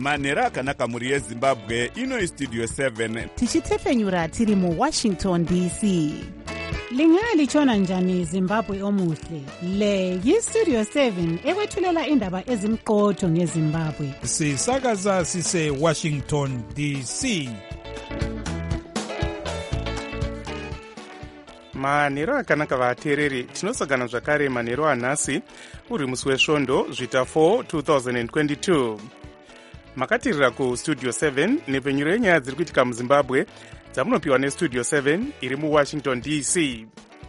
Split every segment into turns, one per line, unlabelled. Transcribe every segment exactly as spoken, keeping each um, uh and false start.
manhero akanaka mhuri yezimbabwe. Ino Studio seven
tichitefenyura tiri muwashington D C.
Lingalitshona njani Zimbabwe omuhle? Le yiStudio seven ekwethulela indaba ezimqotho ngeZimbabwe.
Sisakaza sise Washington D C.
manhero akanaka vateereri, tinosangana zvakare manhero anhasi uri musi wesvondo zvita four two thousand twenty-two. Makatirira kuStudio seven nepfenyuro yenyaya dziri kuitika muZimbabwe dzamunopiwa neStudio seven iri muWashington D C.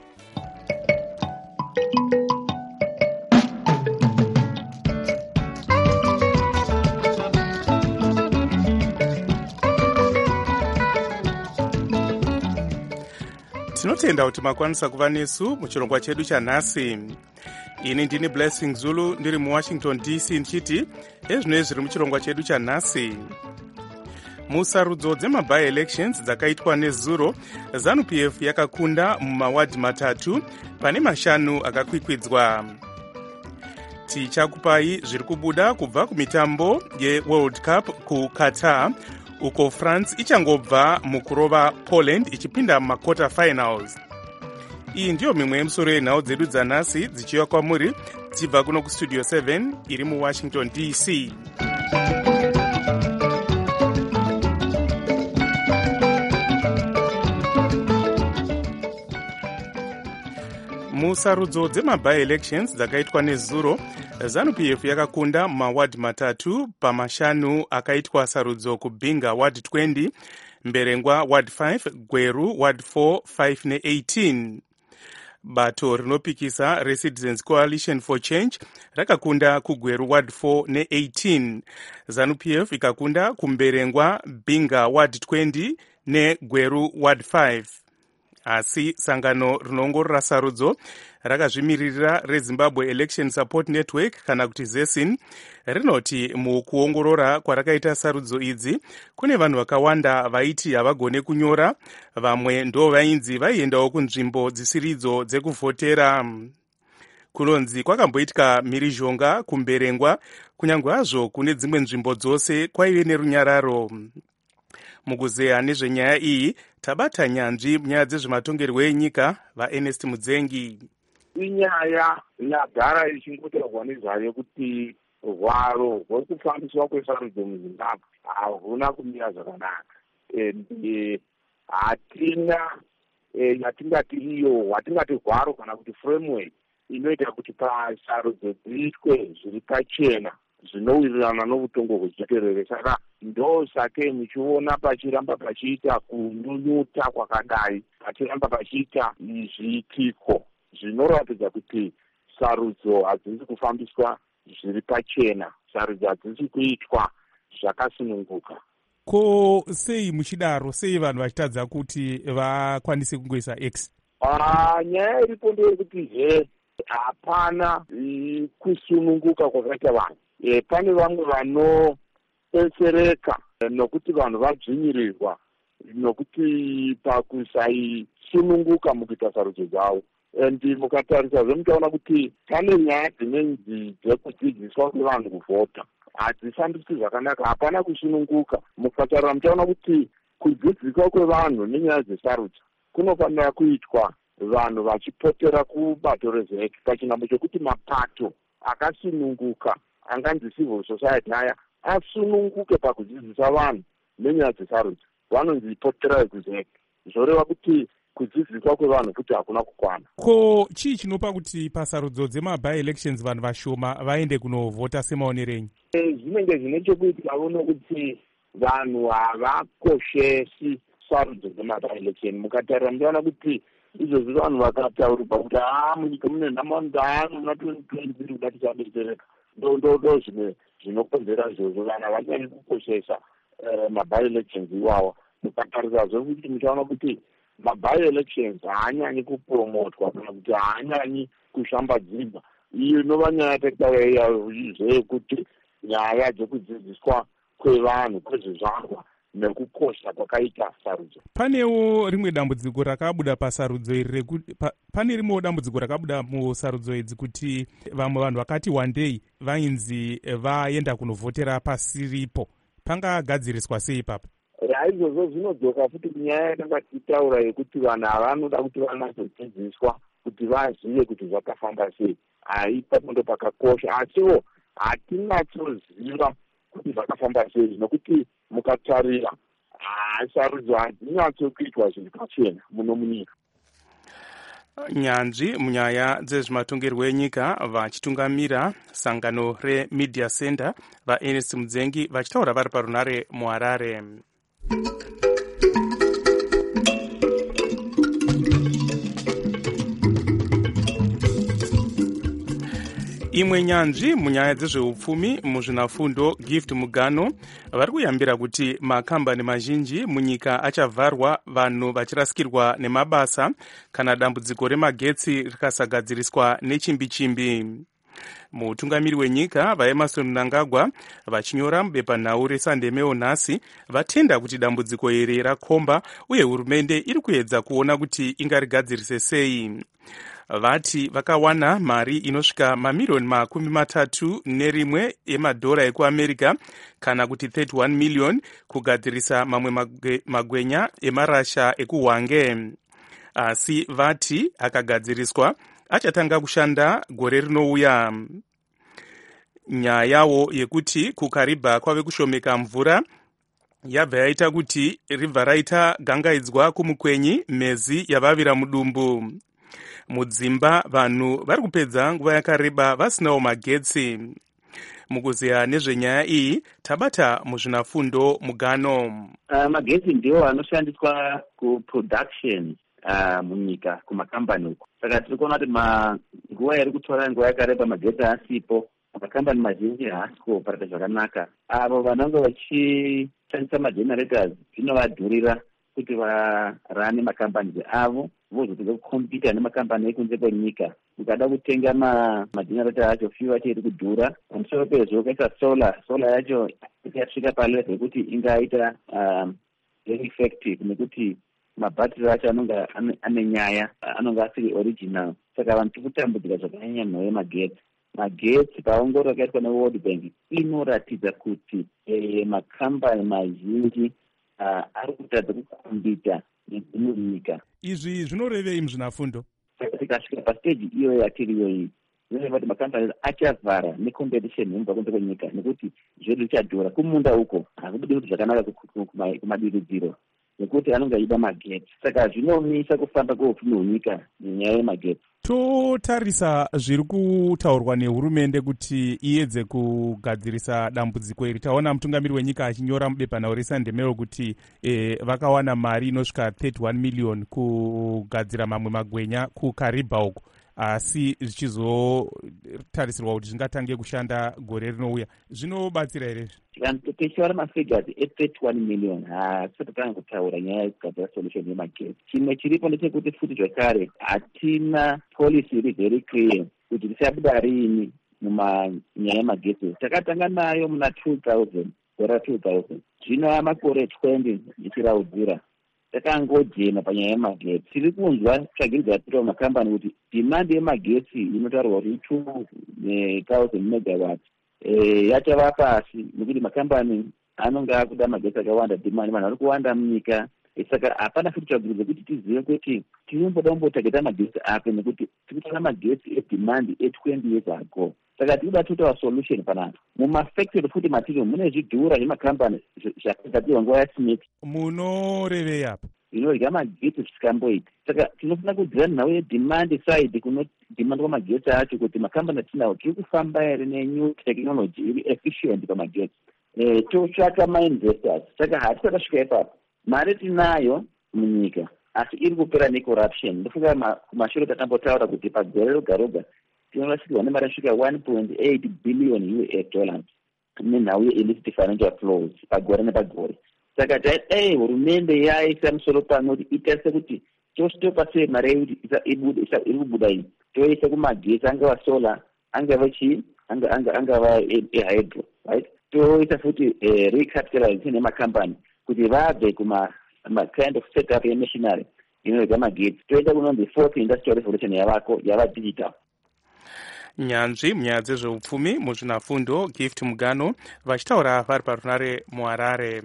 Tinotenda kuti makwanisa kuva nesu muchirongwa chedu chanhasi. Ini ndini Blessing Zulu ndiri muWashington D C ndichiti ezvinoi zviri muchirongwa chedu chanhasi. Musarudzo dzemaby elections dzakaitwa nezuro, ZANU P F yakakunda mumawadhi matatu pane mashanu akakwikwidzwa. Tichakupai zviri kubuda kubva kumitambo yeWorld Cup kuQatar, uko France ichangobva mukurova Poland ichipinda mumaquarter finals. Iyi ndiyo mimwe yemusoro yenhau dzedu dzanhasi dzichiwa kwamuri tibva kuno kuStudio seven iri muWashington D C. Musarudzo dzemaby elections dzakaitwa nezuro, ZANU P F yakakunda mumawadhi matatu pamashanu akaitwa sarudzo kuBinga ward twenty, Mberengwa ward five, Gweru ward four, five ne eighteen. Bato rinopikisa reCitizens Coalition for Change rakakunda kuGweru ward four ne eighteen. ZANU P F ikakunda kuMberengwa, Binga ward twenty neGweru ward five. Asi sangano rinongorora sarudzo rakazvimiririra reZimbabwe Election Support Network kana kuti ZESIN rinoti mukuongorora kwarakaita sarudzo idzi kune vanhu vakawanda vaiti havagone kunyora, vamwe ndo vainzi vaiendawo kunzvimbo dzisiridzo dzekuvhotera. Kunonzi kwakamboitika mhirizhonga kuMberengwa, kunyange hazvo kune dzimwe nzvimbo dzose kwaive nerunyararo. Mukuzeya nezvenyaya iyi tabata nyanzvi munyaya dzezvematongerwo enyika vaErnest Mudzengi.
Inyaya yagara ichingotaurwa nezvayo kuti hwaro hwekufambiswa kwesarudzo muZimbabwe hahuna kumira zvakanaka. Hatina yatingati iyo watingati hwaro kana kuti framework inoita kuti pasarudzo dziitwe zviri pachena zvinowirirana novutongo hwechiterere. Saka ndosake muchiona pachiramba pachiita kunyunyuta kwakadai, pachiramba pachiita zviitiko zvinoratidza kuti sarudzo hadzisi kufambiswa zviri pachena, sarudzo hadzisi kuitwa zvakasununguka.
Ko sei muchidaro, sei vanhu vachitadza kuti vakwanise kungoisa X?
Ah, nyaya iripo ndeyekuti he hapana kusununguka kwakaita vanhu. E, pane vamwe vanopetsereka nokuti vanhu vadzvinyirirwa nokuti pakusaisununguka mukuita sarudzo dzavo. And mukatarisa zvemuchaona kuti pane nyaya dzinenzi dzekudzidziswa kwevanhu kuvhota hadzifambiswi zvakanaka, hapana kusununguka. Mukatarira muchaona kuti kudzidziswa kwevanhu nenyaya dzesarudzo kunofanira kuitwa vanhu vachipotera kubato rezveki pachinhambo chokuti mapato akasununguka anganzi civil society aya asununguke pakudzidzisa vanhu nenyaya dzesarudzo. Vanonzi potera kuzeki, zvoreva kuti kudzidziswa kwevanhu kuti hakuna kukwana.
Ko chii chinopa kuti pasarudzo dzemaby elections vanhu vashoma vaende kunovhota semaonerenyu?
E, zvinenge zvine chekuita nokuti vanhu havakoshesi sarudzo dzemaby election. Mukatarira munoona kuti izvozvi vanhu vakataurirwa kuti haa munyika mune nhamaundano muna twenty twenty-three kuda tichadetsereka. Ndo zvimwe zvinokonzera izvozvo, vanhu havanyanyi kukoshesa maby elections iwawa. Mukatarisa zvekuti muchaona kuti maby elections haanyanyi kupromotwa kana kuti haanyanyi kushambadzirwa. Iyo inova nyaya takitaura zvekuti nyaya dzekudzidziswa kwevanhu kwezvizvarwa nekukosha kwakaita sarudzo.
Panewo rimwe dambudziko rakabuda pasarudzo iri rekuti pa, pane rimwewo dambudziko rakabuda musarudzo idzi kuti vamwe vanhu vakati wandei vainzi vaenda kunovhotera pasiripo. pangagadziriswa sei ipapo?
Izvozvo zvinodzoka futi kunyaya yakanga tichitaura yekuti vanhu vanoda kuti vanatsodzidziswa kuti vazive kuti zvakafamba sei. Ipapo ndo pakakosha, asiwo hatinatsoziva kuti zvakafamba sei, nokuti mukatarira sarudzo hadzinatsekuitwa zvinhu pachena muno munyika.
Nyanzvi munyaya dzezvematongerwo enyika vachitungamira sangano reMedia Center vaErnest Mudzengi vachitaura vari parunare muHarare. Imwe nyanzvi munyaya dzezveupfumi muzvinafundo Gift Mugano vari kuyambira kuti makambani mazhinji munyika achavharwa vanhu vachirasikirwa nemabasa kana dambudziko remagetsi rikasagadziriswa nechimbi-chimbi. Mutungamiri wenyika vaEmmerson Mnangagwa vachinyora mubepanhau reSunday Mail nhasi vatenda kuti dambudziko iri rakomba uye hurumende iri kuedza kuona kuti ingarigadzirise sei. Vati vakawana mari inosvika mamirioni makumi matatu nerimwe emadhora ekuAmerica kana kuti thirty one million kugadzirisa mamwe magwenya emarasha ekuHwange. Asi vati akagadziriswa achatanga kushanda gore rinouya. Nyaya yawo yekuti kuKariba kwave kushomeka mvura yabva yaita kuti ribva raita gangaidzwa kumukwenyi mezi yavavira mudumbu. Mudzimba vanhu vari kupedza nguva yakareba vasinawo magetsi. Mukuziya nezvenyaya iyi tabata muzvinafundo Mugano.
Uh, magetsi ndiwo anoshandiswa kuproduction uh, munyika kumakambani uko. Saka tiri kuona kuti nguva iri kutora nguva yakareba magetsi asipo, makambani mazhinji haasi kuoperata zvakanaka. Avo vanenge vachishandisa magenerators zvinovadhurira kuti varane makambani avo vozotanga kukompita nemakambani ekunze kwenyika. Ukada kutenga magenerator acho fiwa yacho iri kudhura. Pamusoro pezvo ukaisa solar, solar yacho yasvika palevel yekuti ingaita um, very effective nekuti mabhatiri acho anonga ane nyaya, anonga asiri original. Saka vanhu tiri kutambudzika zvakanyanya mhau yemagetsi. Magetsi paongororo yakaitwa neWorld Bank inoratidza kuti eh, makambani mazhinji uh, ari kutadza kukombita nedzimwe nyika.
Izvi zvinorevei muzvinafundo?
Saka tikasvika pastage iyo yatiriyo iyi, zvinoreva kuti makambani achavhara necompetition inobva kunze kwenyika nekuti zvedu zvichadhura. Kumunda uko hakudi kuti zvakanaka kumadiridziro nekuti anonga aida magetsi. Saka zvinomisa kufamba kweupfumi hwenyika nenyaya yemagetsi.
Totarisa zviri kutaurwa nehurumende kuti iedze kugadzirisa dambudziko iri. Taona mutungamiri wenyika achinyora mubepanhau reSunday Mail kuti e, vakawana mari inosvika thirty one million kugadzira mamwe magwenya kuKariba uko, asi zvichizotarisirwa kuti zvingatange kushanda gore rinouya. Zvinobatsira here?
Tichiwana mafigures e-thirty one million haasati tanga kutaura nyaya yekugadzira solution yemagetsi. Chimwe chiripo ndechekuti futi zvekare hatina policy iri very clear kuti tichabuda rini mumanyaya yemagetsi. Takatanga nayo muna two thousand, gore two thousand. Zvino makore twenty ichiraudzira. Takangojema panyaya yemagetsi. Tiri kunzwa tsvagiridza yatiriwa makambani kuti demand yemagetsi inotaurwa kuti two thousand megawatts eh yachava pasi nekuti makambani anonga akuda magetsi akawanda, demand vanhu vari kuwanda munyika. Saka hapana futi tsvagiridza kuti tizive kuti tinomboda kumbotageta magetsi api nekuti tikutora magetsi edemand e-twenty years ago. Saka tikuda totaura solution panapa. Mumafactory futi matiriyo mune zvidhura zvemakambani zvakagadzirwa nguva yaSmith.
Munorevei apa?
Inorya magetsi zvisingamboiti. Saka tinofana kudzira nhau yedemand side kuno demand kwamagetsi acho kuti makambani atinawo tiri kufamba here nenew technology iri efficient pamagetsi. Eh, totsvaka mainvestors. Saka hati takasvika ipapo. Mari tinayo munyika asi iri kupera necorruption. Ndofunga kumashure takambotaura kuti pagore roga roga tinorashikirwa nemari asvika one point eight billion U S dollars nenhau ye-illicit financial flows pagore nepagore. Saka taidai hurumende yaisa musoro pano kuti itarise kuti tositopa sei mari yekuti iri kubuda iyi toisa kumagetsi, angava solar, angava chii, angava ehydro, right? Toisa futi recapitalization yemakambani kuti vabve kuma kind of setup yemachinery inorega magetsi. Toita kunonzi fourth industrial revolution yavako yava digital.
nyanzvi munyaya dzezveupfumi muzvinafundo Gift Mugano vachitaura vari parunare muHarare.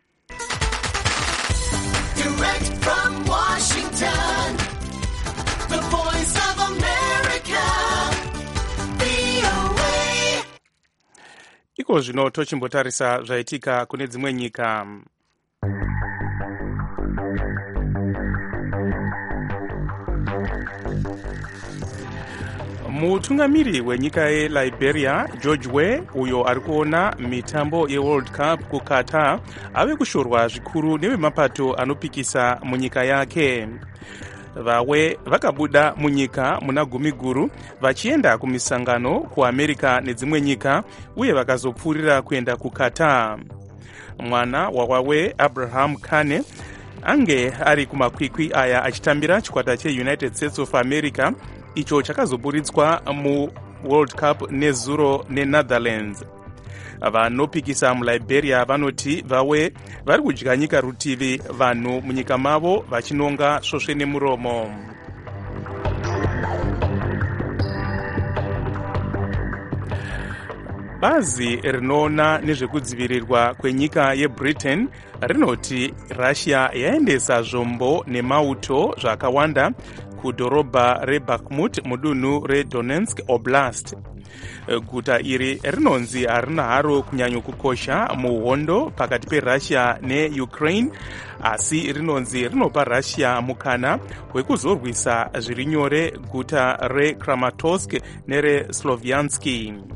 Direct from Washington, the voice of America, V O A.
Iko zvino tochimbotarisa zvaitika kune dzimwe nyika. Mutungamiri wenyika yeLiberia George Weah, uyo ari kuona mitambo yeWorld Cup kuQatar, ave kushorwa zvikuru nevemapato anopikisa munyika yake. Vawe vakabuda munyika muna gumi guru vachienda kumisangano kuAmerica nedzimwe nyika uye vakazopfuurira kuenda kuQatar. Mwana waWawe, Abraham Kane, ange ari kumakwikwi aya achitambira chikwata cheUnited States of America, icho chakazoburitswa muWorld Cup nezuro neNetherlands. Vanopikisa muLiberia vanoti vawe vari kudya nyika rutivi vanhu munyika mavo vachinonga svosve nemuromo. Bazi rinoona nezvekudzivirirwa kwenyika yeBritain rinoti Russia yaendesa zvombo nemauto zvakawanda kudhorobha reBakhmut mudunhu reDonetsk Oblast. Guta iri rinonzi harina haro kunyanyokukosha muhondo pakati peRussia neUkraine, asi rinonzi rinopa Russia mukana wekuzorwisa zviri nyore guta reKramatorsk nereSlovyansk.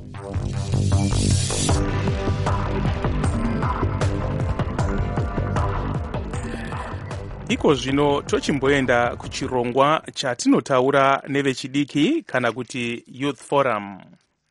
Iko zvino tochimboenda kuchirongwa chatinotaura nevechidiki kana kuti Youth Forum.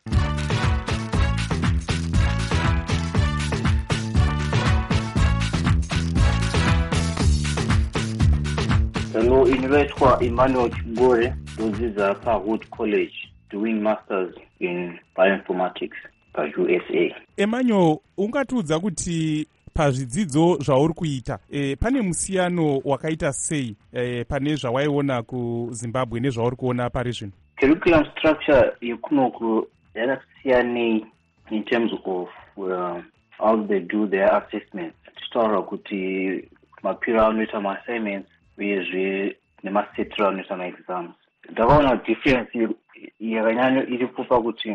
Hello, inoitwa Emmanuel Chigore, ndodzidza paHood College doing masters in bioinformatics paU S A.
Emmanuel, ungatiudza kuti pazvidzidzo zvauri kuita e, pane musiyano wakaita sei e, pane zvawaiona kuZimbabwe nezvauri kuona pari zvino?
Curriculum structure yekunoku yakasiyanei in terms of uh, how they do their assessments. Tichitaura kuti mapiro anoita ma-assignments uyezve nemasetiro anoita ma-exams. Ndakaona difference yakanyanya iripo pakuti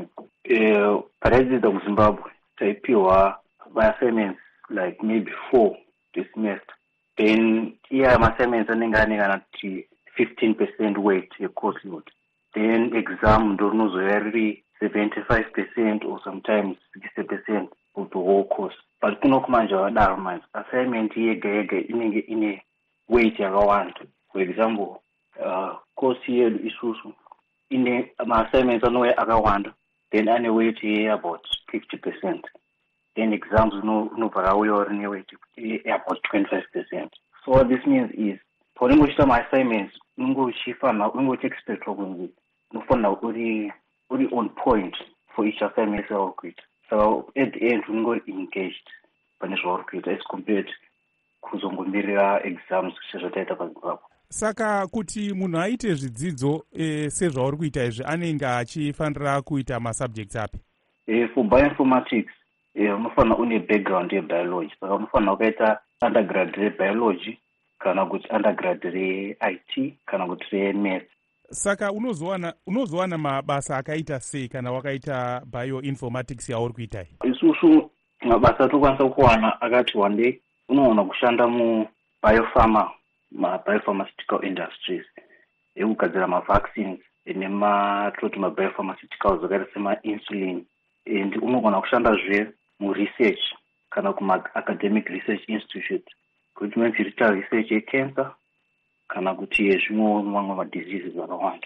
uh, paraidzidza kuZimbabwe taipiwa ma-assignments like maybe four this semester. Then yeah, my assignments anenge ane kana kuti fifteen percent weight ye-course load. Then exam ndo rinozoya riri seventy-five percent or sometimes sixty percent of the whole course. But kuno kumanje wadaro manje assignment yega yega inenge ine weight yakawanda. For example, uh, course yedu isusu ine ma-assignments anouya akawanda, then ane weight ye about fifty percent. Then exams no no parauya anyway about twenty-five percent. So what this means is for ungochita my assignments ungochifana ungochexpectwa kunzi unofana uri uri on point for each assignment yauri kuita. So at the end unongori engaged pane zvauri kuita as compared kuzongomirira exams sezvataita paZimbabwe.
Saka kuti munhu aite zvidzidzo e, sezvauri kuita izvi anenge achifanira kuita masubjects api?
E, for bioinformatics Yeah, unofana une background yebiology. Saka unofana ukaita undergrad rebiology kana kuti undergrad reI T kana kuti remaths.
Saka unozowana unozowana mabasa akaita sei kana wakaita bioinformatics yauri kuita?
Isusu mabasa tokwanisa kuwana akati one day unoona kushanda mu biopharma ma biopharmaceutical industries ekugadzira ma-vaccines nema toti ma-biopharmaceuticals akaita sema-insulin, and unogona kushandazve mu-research kana kuma-academic research institute kuti medziita research yecancer kana kuti yezvimwe mamwe madiseases akawanda.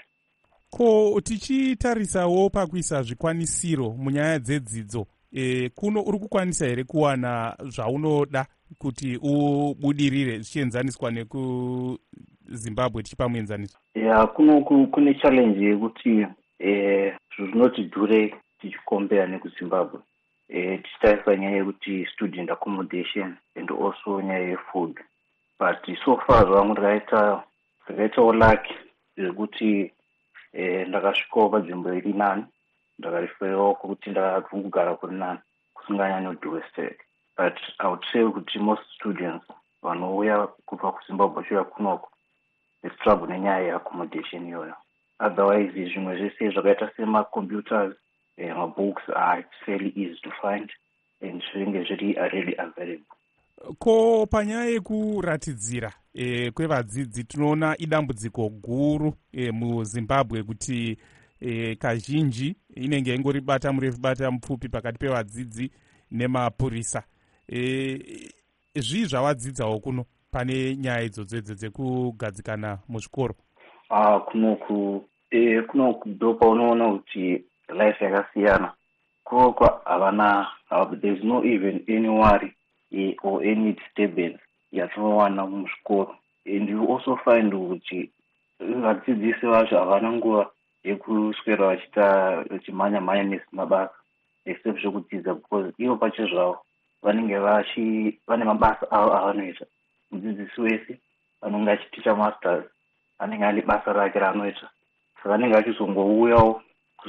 Ko tichitarisawo pakuisa zvikwanisiro munyaya dzedzidzo, e, kuno uri kukwanisa here kuwana zvaunoda kuti ubudirire zvichienzaniswa nekuZimbabwe tichipamuenzaniso?
Ya, kuno kune challenge yekuti eh zvinoti dhure tichikombera nekuZimbabwe. Eh tichitarisa nyaya yekuti student accommodation and also nyaya yefood. But so far zvangu ndakaita ndakaitawo luck yekuti eh ndakasvikawo panzvimbo iri nani ndakareferawo kuti ndakagara kuri nani kusinganyanyodhuweseke. But I would say kuti most students vanouya kubva kuzimbabwe vachiuya kunoko struggle nenyaya yeaccommodation iyoyo. Otherwise zvimwe zvese zvakaita semacomputers, mabooks are fairly easy to find and zvinenge zviri really available.
Ko panyaya yekuratidzira e, kwevadzidzi tinoona idambudziko guru e, muzimbabwe kuti e, kazhinji inenge ingori bata murefu bata mupfupi pakati pevadzidzi nemapurisa. E, zvii zvawadzidzawo kuno pane nyaya idzodzo idzo dzekugadzikana muzvikoro?
Ah, kunoku e, kunoku ndo paunoona kuti life yakasiyana. Kunoko havana, there's no even any worry e, or any disturbance yatinowana muzvikoro. And you also find kuti vadzidzisi vacho havana nguva yekuswera vachita vachimhanya mhanya nemabasa except zvekudzidza, because ivo pacho zvavo vanenge vachi vane mabasa avo avanoita. Mudzidzisi wese anenge achiticha masters anenge ane basa rake raanoita, saka anenge achizongouyawo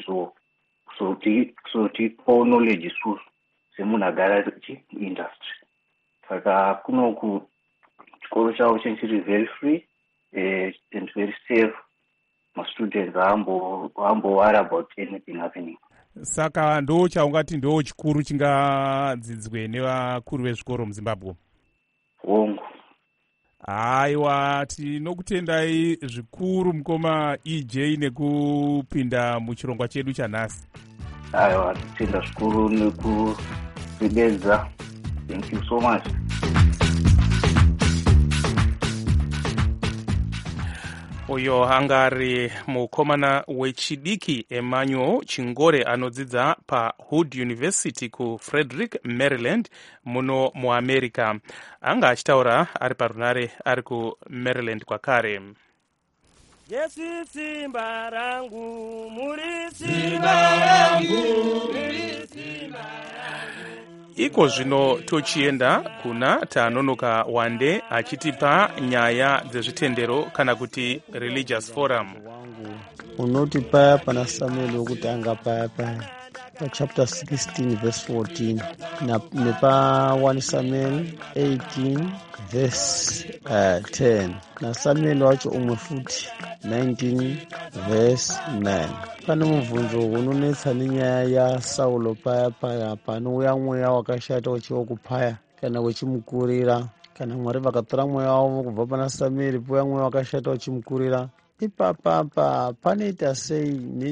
kuzotipawo knowledge isusu semunhu agara chiindustry. Saka kunoku chikoro chavo chiri very free uh, and very safe. Mastudents haambowari about anything happening.
Saka ndo chaungati ndo chikuru chingadzidzwe nevakuru vezvikoro muZimbabwe?
Hongu.
Aiwa, tinokutendai zvikuru mukoma E J nekupinda muchirongwa chedu chanhasi.
Aiwa, titenda zvikuru nekuzvidedza. Thank you so much.
Uyo hangari mukomana wechidiki Emmanuel Chingore anodzidza paHood University ku Frederick, Maryland muno muAmerica. Anga achitaura ari parunare ari ku Maryland kwakare.
Yesu simba rangu, muri simba rangu, muri simba rangu.
Iko zvino tochienda kuna Tanonoka Wande achitipa nyaya dzezvitendero kana kuti religious forum.
Unoti paya pana Samuel wokuti anga paya paya pa chapter sixteen verse fourteen na nepa one Samuel eighteen verse uh, ten na Samuel wacho umwe futi nineteen verse nine. Pane mubvunzo unonetsa nenyaya yaSaulo paya paya panouya mweya wakashata uchiwa kupaya kana wechimukurira, kana Mwari vakatora mweya wavo kubva pana Samueri pouya mweya wakashata uchimukurira. Ipapapa panoita sei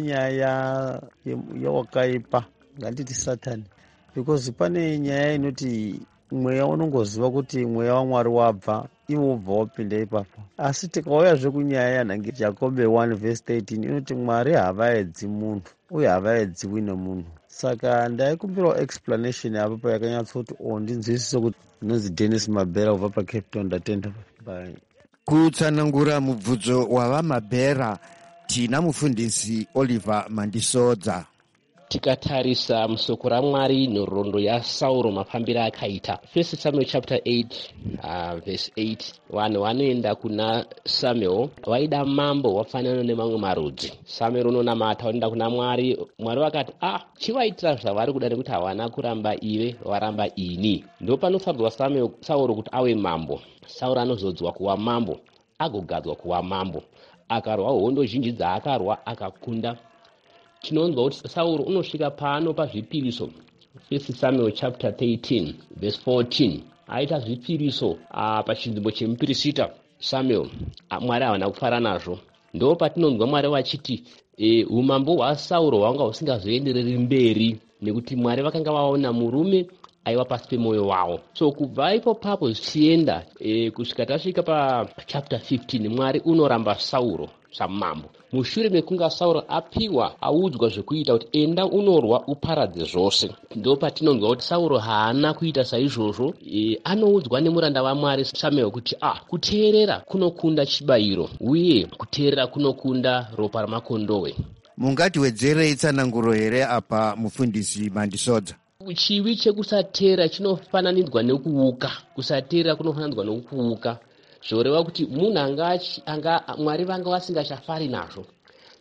nenyaya yawakaipa, nganditi Satani? Because pane nyaya inoti mweya unongoziva kuti mweya waMwari wabva, iwo ubva wapinda ipapo. Asi tikauyazve kunyaya yanhange Jakobe one verse thirteen inoti Mwari havaedzi munhu uye havaedziwi nemunhu. Saka ndaikumbirawo explanation apo payakanyatsoti o ndinzwisise kuti ndinonzi Dennis Mabera kubva paCape Town. Ndatenda. Bye.
Kutsanangura mubvudzo wavamabhera tina mufundisi Oliver Mandisodza.
Tikatarisa musoko raMwari nhoroondo yaSauro mafambiro akaita. First Samuel chapter eight uh, verse eight. Vanhu vanoenda kuna Samuel vaida mambo wafanana nemamwe marudzi. Samuel unonamata unoenda kuna Mwari. Mwari vakati ah chivaitira zvavari kuda nekuti havana kuramba ive varamba ini. Ndo panofadzwa Samuel Sauro kuti ave mambo. Sauro anozodzwa kuva mambo agogadzwa kuva mambo. Akarwa hondo zhinji dzaakarwa akakunda. Tinonzwa kuti Sauro unosvika pano pazvipiriso. First Samuel chapter thirteen verse fourteen. Aita zvipiriso uh, pachinzvimbo chemupirisita Samuel. Uh, Mwari havana kufara nazvo. Ndo patinonzwa Mwari vachiti e, umambo hwaSauro hwanga husingazoendereri mberi nekuti Mwari vakanga vaona murume aiva pasi pemwoyo wavo. So kubva ipo papo zvichienda e, kusvika tasvika pa chapter fifteen Mwari unoramba Sauro samambo. Mushure mekunga Sauro apiwa audzwa zvekuita kuti enda unorwa uparadze zvose. Ndo patinonzwa kuti Sauro haana kuita saizvozvo. E, anoudzwa nemuranda waMwari Samuel kuti ah kuteerera kunokunda chibayiro uye kuteerera kunokunda ropa ramakondowe.
Mungatiwedzerei tsananguro here apa mufundisi Mandisodza?
Chivi chekusateera chinofananidzwa nekuuka. Kusateera kunofananidzwa nekuuka. Zvoreva kuti munhu anga anga Mwari vanga vasingachafari nazvo.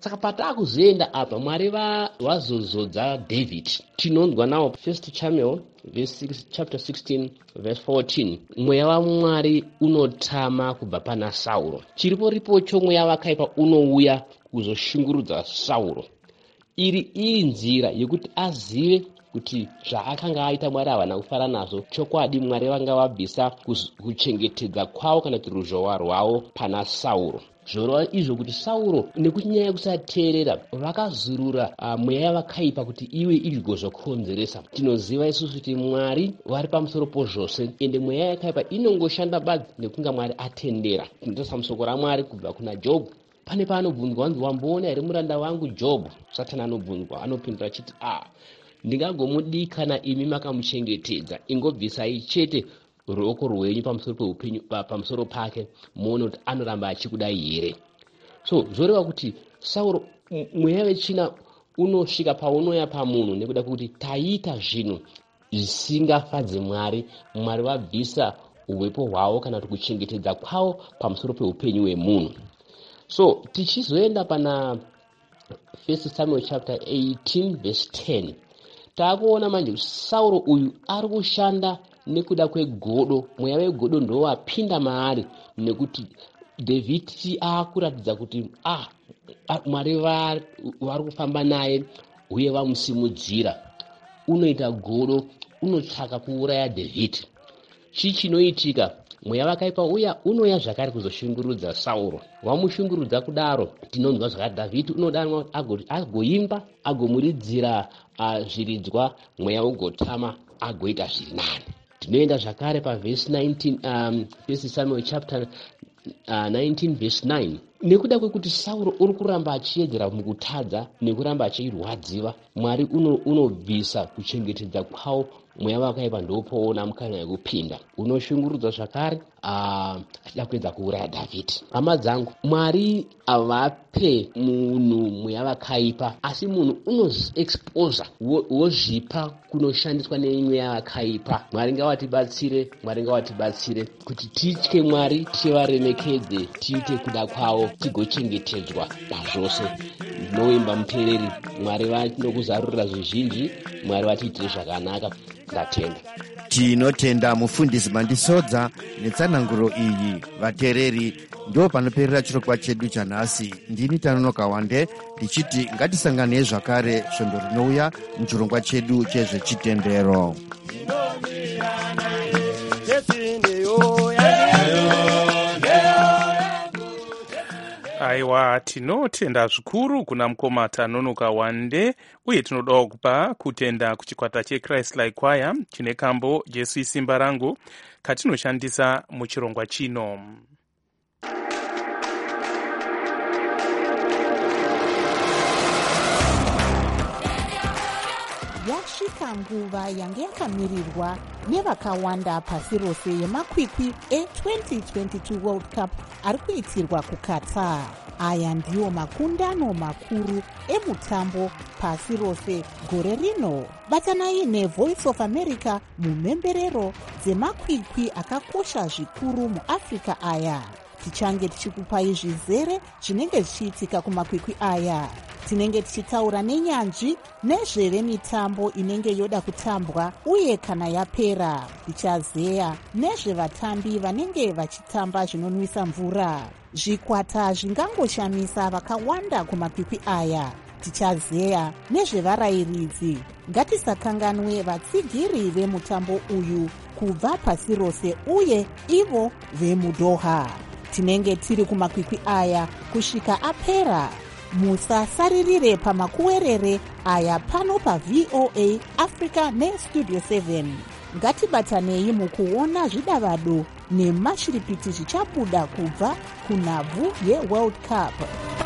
saka pataakuzoenda apa mwari vazozodza David tinonzwa nawo first Samuel verse six, chapter sixteen verse fourteen mweya wamwari unotama kubva pana Sauro chiripo ripocho mweya wakaipa unouya kuzoshungurudza Sauro iri iri nzira yekuti azive kuti zvaakanga aita mwari havana kufara nazvo chokwadi mwari vanga vabvisa kuchengetedza kwavo kana kuti ruzhowa rwavo pana Sauro zvorova izvo kuti Sauro nekunyaya kusateerera vakazurura uh, mweya yavakaipa kuti iwe igozokonzeresa tinoziva isusu kuti mwari vari pamusoro pozvose ende mweya yakaipa inongoshanda badzi nekunga mwari atendera tinotarisa musoko ramwari kubva kuna Jobhu pane paanobvunzwa wanzi wamboona here muranda wangu Jobhu Satani anobvunzwa anopindura achiti ah ndingagomudikana imi makamuchengetedza ingobvisai chete ruoko rwenyu pamusoro peupenyu pamusoro pake muone kuti anoramba achikudai here so zvoreva kuti Sauro mweya wechina unosvika paunoya pamunhu nekuda kuti taita zvinhu zvisingafadze mwari mwari wabvisa uwepo hwavo kana kuti kuchengetedza kwavo pamusoro peupenyu hwemunhu so tichizoenda pana first Samuel chapter eighteen verse ten taakuona manje Sauro uyu ari kushanda nekuda kwegodo mweya wegodo ndo wapinda maari nekuti David akuratidza kuti ah mwari vari kufamba naye uye vamusimudzira unoita godo unotsvaka kuuraya David chii chinoitika mweya wakaipa uya unoya zvakare kuzoshungurudza Sauro wamushungurudza kudaro tinonzwa zvakati David unodanwa agoimba agomuridzira uh, zviridzwa mweya ugotama agoita zviri nani tinoenda zvakare pavhesi nineteen um, first Samuel chapter uh, nineteen verse nine nekuda kwekuti Sauro uri kuramba achiedzera mukutadza nekuramba achirwadziwa mwari unobvisa uno kuchengetedza kwawo mweya wakaipa ndopoona mukana yekupinda unoshungurudza zvakare achida kuedza kuuraya David hama dzangu mwari avape munhu mweya wakaipa asi munhu unoexposa wozvipa kunoshandiswa nemweya wakaipa mwari ngawatibatsire mwari ngawatibatsire kuti titye mwari tivaremekedze tiite kuda kwavo tigochengetedzwa pazvose ndinoimba muteereri mwari vanokuzarurira zvizhinji mwari vatiitire zvakanaka ndatenda
tinotenda mufundisi Mandisodza netsananguro iyi vateereri ndo panoperera chirongwa chedu chanhasi ndini Tanonoka Wande ndichiti ngatisanganei zvakare svondo rinouya muchirongwa chedu chezvechitendero.
Aiwa tinotenda zvikuru kuna mukoma Tanonoka Wande uye tinodawo kupa kutenda kuchikwata cheChrist Like Choir chine kambo Jesu isimba rangu katinoshandisa muchirongwa chino.
Yasvika nguva yange yakamirirwa nevakawanda pasi rose yemakwikwi e-twenty twenty-two World Cup ari kuitirwa kuQatar. Aya ndiwo makundano makuru emutambo pasi rose gore rino. Batanai neVoice of America mumhemberero dzemakwikwi akakosha zvikuru muAfrica aya. Tichange tichikupai zvizere zvinenge zvichiitika kumakwikwi aya. Tinenge tichitaura nenyanzvi nezvevemitambo inenge yoda kutambwa uye kana yapera. Tichazeya nezvevatambi vanenge vachitamba zvinonwisa mvura. Zvikwata zvingangoshamisa vakawanda kumakwikwi aya. Tichazeya nezvevarayiridzi. Ngatisakanganwe vatsigiri vemutambo uyu kubva pasi rose uye ivo vemuDoha. Tinenge tiri kumakwikwi aya kusvika apera. Musasaririre pamakuwerere aya pano paV O A Africa neStudio seven. Ngatibatanei mukuona zvidavado nemashiripiti zvichabuda kubva kunhabvu yeWorld Cup.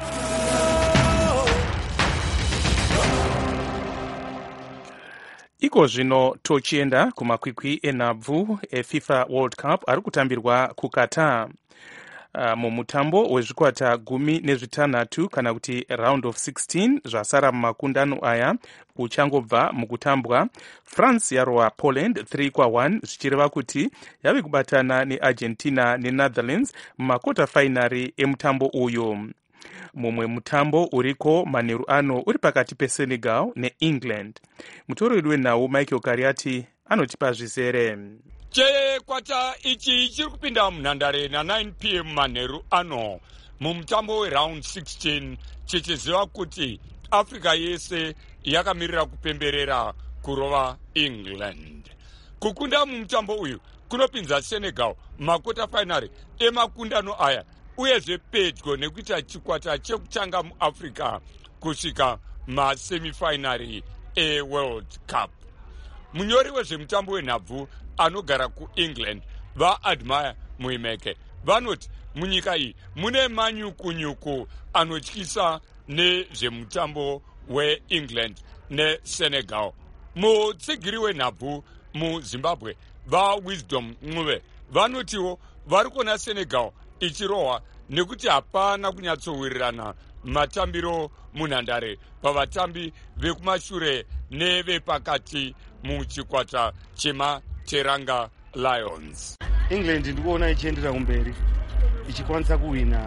Iko zvino tochienda kumakwikwi enhabvu eFIFA World Cup ari kutambirwa kuQatar. Uh, mumutambo wezvikwata gumi nezvitanhatu kana kuti round of sixteen zvasara mumakundano aya uchangobva mukutambwa, France yarwa Poland three kwa one zvichireva kuti yave kubatana neArgentina neNetherlands mumakota finari emutambo uyu. mumwe mutambo uriko manheru ano uri pakati pesenegal neengland. mutorori wenhau michael kariati anotipa zvizere.
chekwata ichi chiri kupinda munhandare na9 p m manheru ano mumutambo weround sixteen chichiziva kuti africa yese yakamirira kupemberera kurova england. kukunda mumutambo uyu kunopinza senegal makota finary emakundano aya uyezve pedyo nekuita chikwata chekutanga muafrica kusvika masemifinary eworld cup. munyori wezvemutambo wenhabvu anogara kuengland vaadmire muimeke vanoti munyika iyi mune manyukunyuku anotyisa nezvemutambo weengland nesenegal. mutsigiri wenhabvu muzimbabwe vawisdom ncuve vanotiwo vari kuona senegal ichirohwa nekuti hapana kunyatsowirirana matambiro munhandare pavatambi vekumashure nevepakati muchikwata chemateranga lions.
england ndikuona ichiendera kumberi ichikwanisa kuwina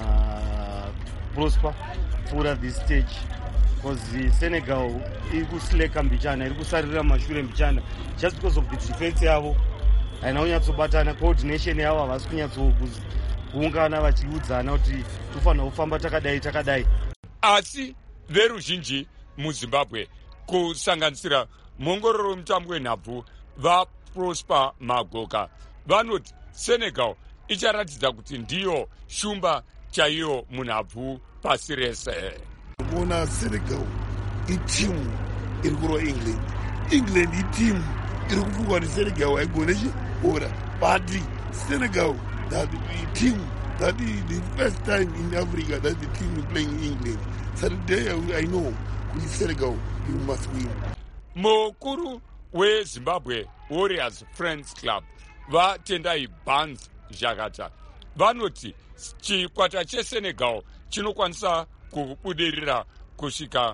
prosper pfuura this stage because senegal iri kusleka mbichana, iri kusarira mashure mbichana just because of the defense yavo haina kunyatsobatana, coordination yavo havasi kunyatsokuungana vachiudzana kuti tofanira kufamba takadai takadai.
asi veruzhinji muzimbabwe kusanganisira muongororo wemutambo wenhabvu vaprosper magoka vanoti senegal icharatidza kuti ndiyo shumba chaiyo munhabvu pasi rese.
kuona senegal itimu iri kurwa england, england itimu iri kufungwa nesenegal haigone chibhora, but senegal that itimu that is the first time in africa that the team is playing england. So today I know kuti senegal you must win.
mukuru wezimbabwe warriors friends club vatendai Barnes Zhakata vanoti chikwata chesenegal chinokwanisa kubudirira kusvika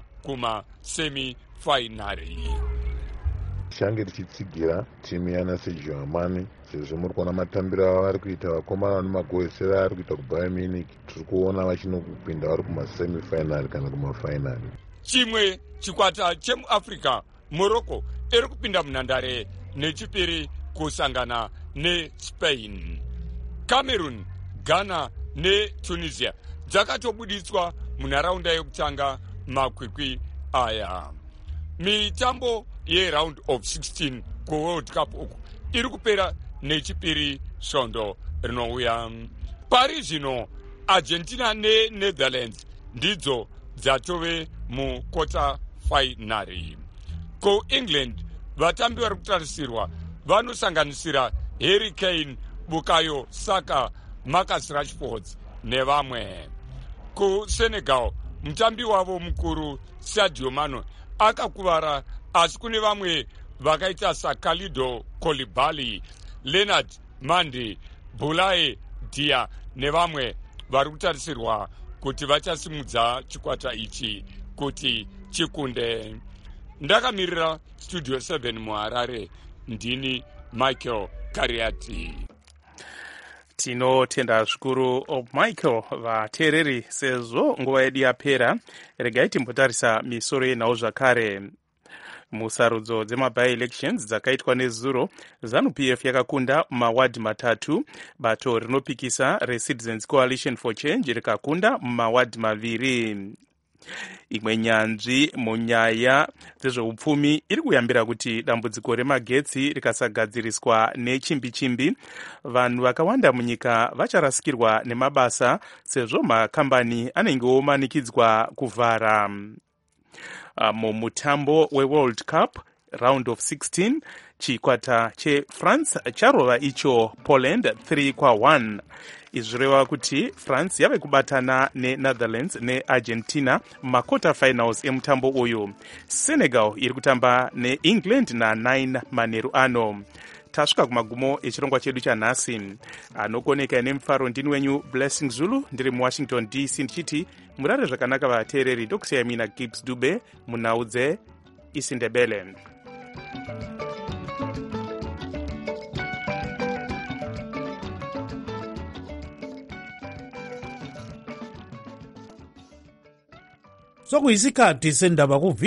kumasemifinary.
change tichitsigira timu yana segermany sezvo muri kuona matambiro avo vari kuita vakomana nemagoesera ari kuita kubayern munich tiri kuona vachinokupinda vari kumasemifinary kana kumafinary.
chimwe chikwata chemuafrica morocco iri kupinda munhandare nechipiri kusangana nespain. cameroon, ghana netunisia dzakatobuditswa munharaunda yekutanga makwikwi aya. mitambo yeround of sixteen kuworld cup uku iri kupera nechipiri svondo rinouya. pari zvino argentina nenetherlands ndidzo dzatove mukota finary. kuengland vatambi vari kutarisirwa vanosanganisira harry kane, bukayo saka, marcus rashford nevamwe. kusenegal mutambi wavo mukuru sadio mane akakuvara, asi kune vamwe vakaita sakalido kolibali, leonard mande, bulaye dia nevamwe vari kutarisirwa kuti vachasimudza chikwata ichi kuti chikunde. ndakamirira studio seven muharare, ndini michael kariati.
tinotenda zvikuru michael. vateereri, sezvo nguva yedu yapera, regai timbotarisa misoro yenhau zvakare. musarudzo dzemaby elections dzakaitwa nezuro, zanu p f yakakunda mumawadhi matatu, bato rinopikisa recitizens coalition for change rikakunda mumawadhi maviri. imwe nyanzvi munyaya dzezveupfumi iri kuyambira kuti dambudziko remagetsi rikasagadziriswa nechimbi chimbi, vanhu vakawanda munyika vacharasikirwa nemabasa sezvo makambani anenge omanikidzwa kuvhara. mumutambo weworld cup round of sixteen chikwata chefrance charova icho poland three kwa one. izvi zvireva kuti france yave kubatana nenetherlands neargentina mumakota finals emutambo uyu. senegal iri kutamba neengland na9 manheru ano. tasvika kumagumo echirongwa chedu chanhasi. anokoneka nemufaro ndini wenyu blessing zulu, ndiri muwashington D C ndichiti murare zvakanaka vateereri. ndokusiyai mina gibbs dube munhau dzeisindebele.
sokuyisikhathi sendaba ku